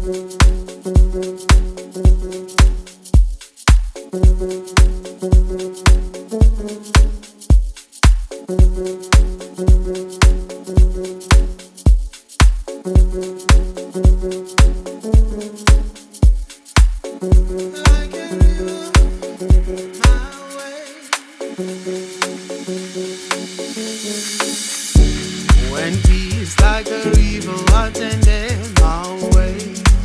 When peace like a river attended my way,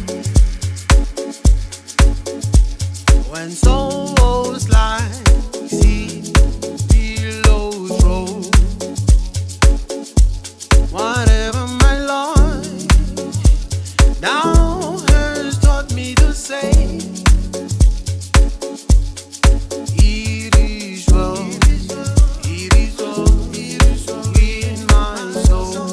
when souls like sea billows roll, whatever my Lord thou hast taught me to say, it is well, it is well, it is well in my soul.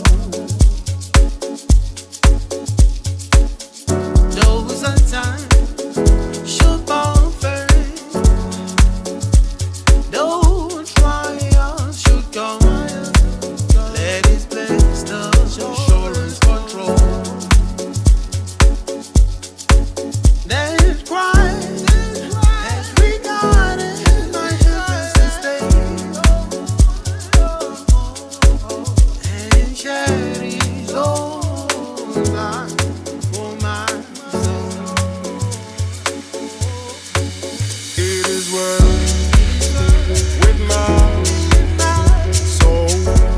Those are times shall bound first, though trials should come, let His blessed assurance control. That Christ has regarded my helpless state and shed His own life for my soul. It is well with my soul.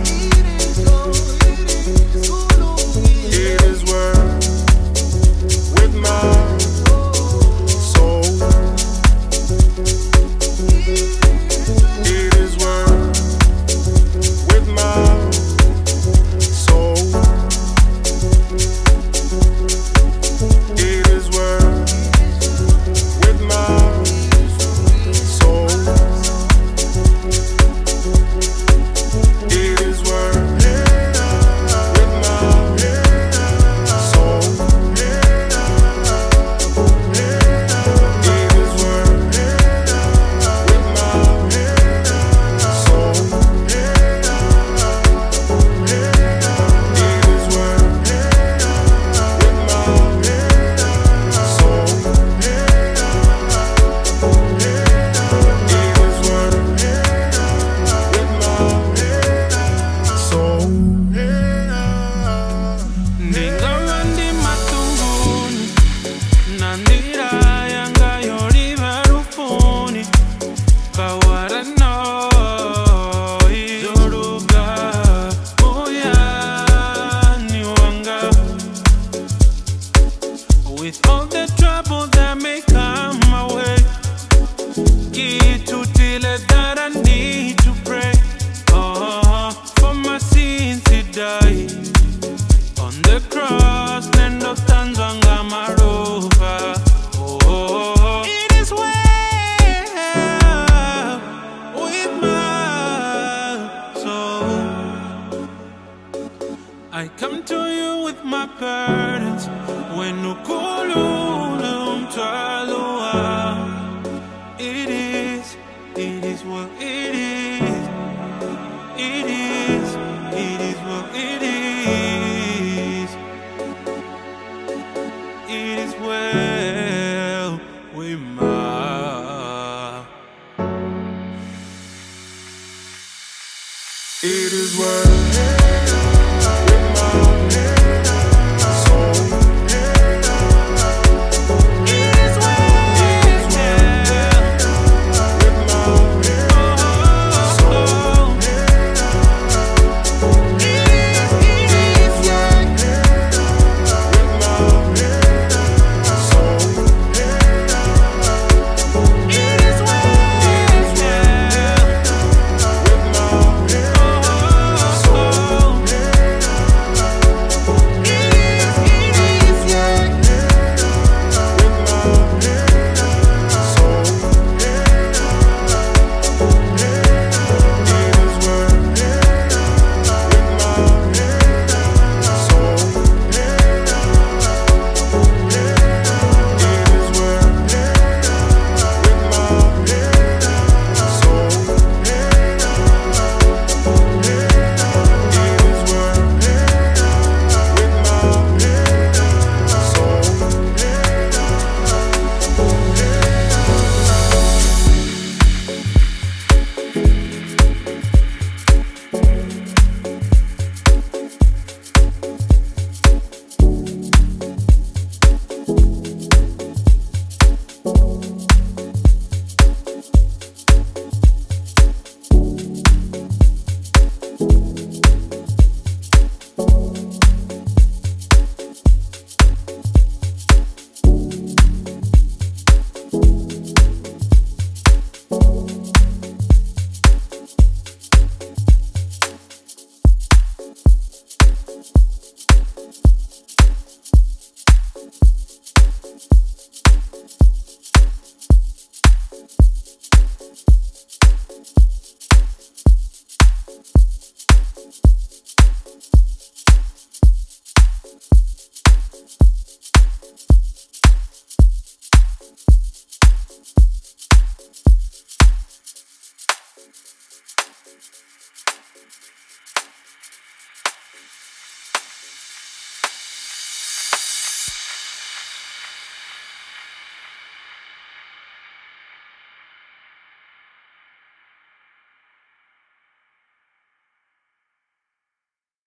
It is well with my soul. It is well with my soul. It is well with my soul. It is well with my soul. It is well with my soul. It is well with my soul. Ndingarandi matunguni nandira yanga yoliva rufuni kawarano izoruga uyani wanga with all the